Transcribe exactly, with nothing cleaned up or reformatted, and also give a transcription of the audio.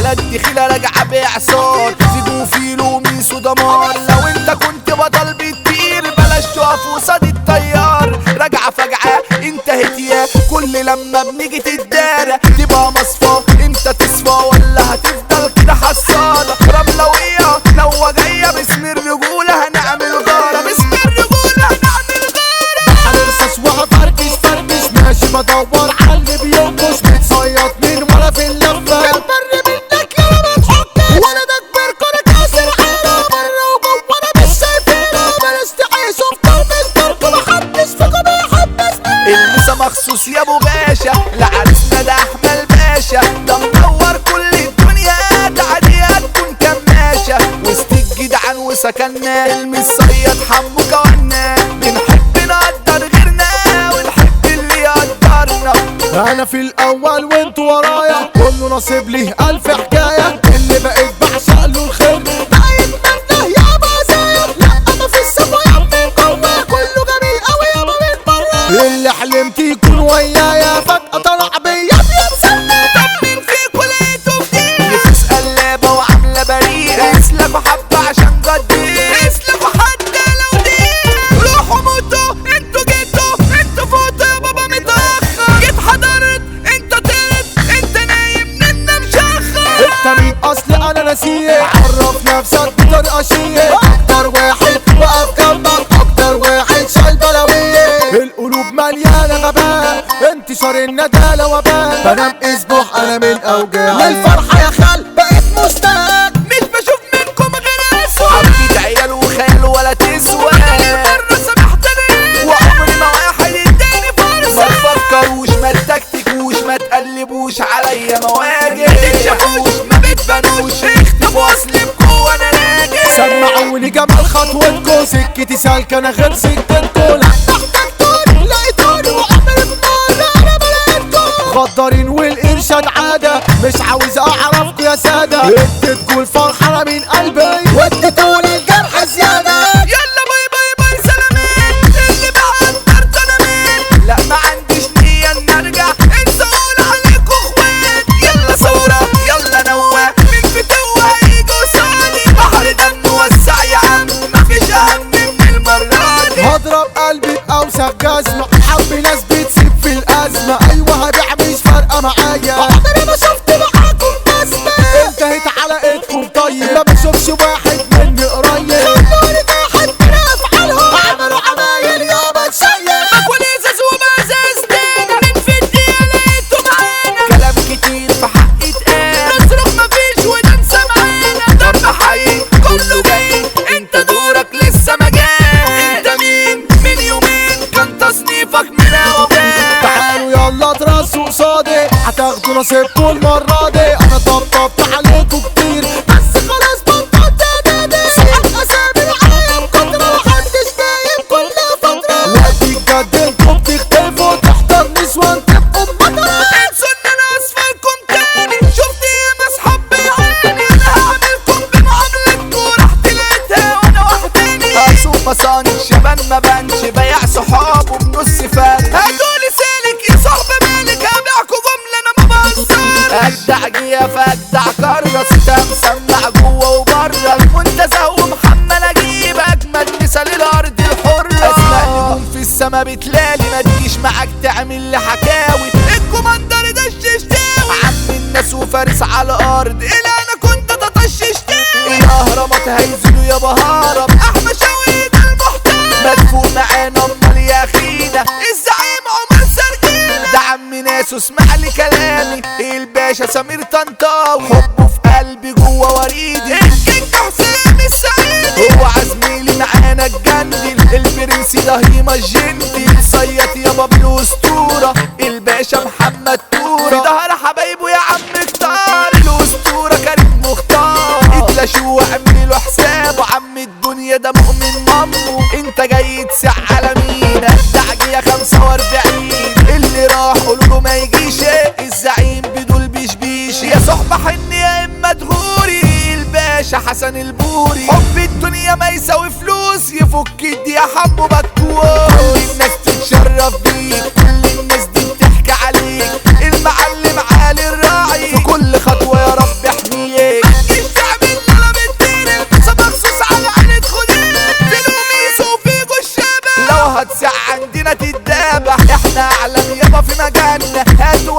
على الدخيلة راجعة بإعصار في جوفيل وميس ودمار. لو انت كنت بطل بتطير بلاش تقف قصاد الطيار. راجعة فجعة انتهت يا كل لما بنيجي تتدارى تبقى مصفى امتى تصفى ولا هتفضل كده حصالة رملوية نوة جاية باسم الرجولة هنعمل غارة باسم الرجولة هنعمل غارة. هنرصص وهفركش فركش ماشي بدور على اللي بينقص متصيط من ورا في اللفة البر منك يا ما تحكش وانا ده كبير كنا كاسر حالة بره وجوه انا مش شايفينه بلاش تعيشوا في قلب الدرب محدش فيكم بيحبسني. الموسى مخصوص يا ابو باشا لعريسنا ده احمد باشا ده مدور كل الدنيا تعدي هتكون كماشة وسط الجدعان وسكننا المصيد حمو كوانا بنحب نقدر غيرنا ونحب اللي يقدرنا. انا في الاول وانت ورايا كله نصيب ليه الف حكايه اللي بقيت بعشق له الخير باين منه يا مزايا لا ما في السما من جوه كله جميل قوي يابا من بره اللي حلمت يكون ويايا فجاه طلع بيا بيتسلى. طب مين فيكوا لقيته جديد نفوس قلابه وعامله بريئه اسلكوا حبه عشان جديد اسلكوا حتى لو دقيقه روحوا موتوا انتوا جيتوا انتوا فوتوا يا بابا متاخر جيت حضرت انت طرت انت نايم ننا مشخر. انت مين اصلي انا ناسيه عرف نفسك بطريقه شيك اكتر واحد واقف جنبك اكتر واحد شايل بلاويه القلوب مليانه غباء انتشار الندالة وباء بنام اسبوع انا من اوجاع للفرحه يا خال بقيت مشتاق مش بشوف منكم غير اسود عبيد عيال وخيال ولا تسوى مرة سامحتني وعمري ما واحد اداني فرصة. ما تفكروش ما تكتكوش ما تقلبوش عليا مواجه ما تتشافوش ما بتبانوش اختفوا اصلي بقوة انا راجع. سمعوني جمال خطوتكو سكتي سالكة انا غير سكتكو لا تحتاجتوني لقيتوني وعمري بمرة انا بلاقيتكو غدارين والارشاد عادة مش عاوز اعرفكو يا سادة اديتكو الفرحة انا من قلبي واديتوني الجرح زيادة. يلا باي باي باي سلامين اللي بقى قدرت انا مين لا ما عنديش نية ان ارجع انسى اقول عليكوا اخوات. يلا صورة يلا نوة مين في توة هيجي قصادي بحر دم وسع يا عم مفيش اهم من المرة دي. هضرب قلبي باوسخ جزمة حب ناس بتسيب في الازمة ايوه هبيع مش فارقة معايا عمري ما شفت معاكم بسمة انتهت على ايدكم طيب ما بشوفش واحد مني قريب خلوني واحد من افعالهم عملوا عمايل يابا تشيل مكوى ازاز ومزاز تاني من في الدقيقة لقيته معانا كلام كتير في حقي اتقال نصرخ مفيش وننسى معانا دم حقيقي كله جاي انت دورك لسه ما جاي. انت مين من يومين كان تصنيفك من اوجاع تعالوا يلا ترسوا قصادي هتاخدوا نصيبكوا المرة دي انا طبطبت عليكوا كتير بس خلاص بطلت انادي صحاب اسامي معايا بكترة محدش جايب كل فترة وقتي بجد انتوا بتختلفوا تحضر نسوان تبقوا بمطرة انسوا ان انا اسفلكم تاني شفت ايه اصحاب بيعاني انا هعملكم بمعاملتكوا راح تلاتها وانا وحداني اسوق مصاني شبان ما بانش بيع صحابه بنص فات هاتولي سالك يا صاحب مالك هبيعكوا جملة انا ما بهزر اجدع جيا فاجدع كرس انت مسمع جوه وبره المنتزه ومحمد اجيب اجمد مثال الارض الحرة اسمع نجوم في السما بتلالي ما تجيش معاك تعمل لي حكاوي الكوماندر ده الششتاوي عم الناس وفارس على الارض الى انا كنت تطششتاوي الاهرامات هينزلوا يا بهارم احمد شوقي ده المحتوى مدفوق معانا امال يا اخينا الزعيم عمر سرجينا ده عم ناس اسمع لي كلامي الباشا سمير طنطاوي حبه في قلبي جوه وريدي الكينج حسام السعيدي هو عزميلي معانا الجندل البرنس ده هيما الجندي صيط يابا بالاسطوره الباشا محمد تورة في ظهر حبايبه يا عم كتار الاسطوره كريم مختار اتلاشوا واعملي له حسابه عم الدنيا ده مؤمن مامو انت جاي تسع على مين الدعجيه خمسة واربعين اللي راح قولوا ما يجيش الزعيم بدول بيش بيش يا صحبه حن يا اما تغوري الباشا حسن البوري حب الدنيا ما يساوي فلوس يفك الدي يا حمو بكوار كل الناس تتشرف بيك كل الناس دي بتحكي عليك المعلم علي الراعي في كل خطوه يا رب احميك في مجالنا هاتوا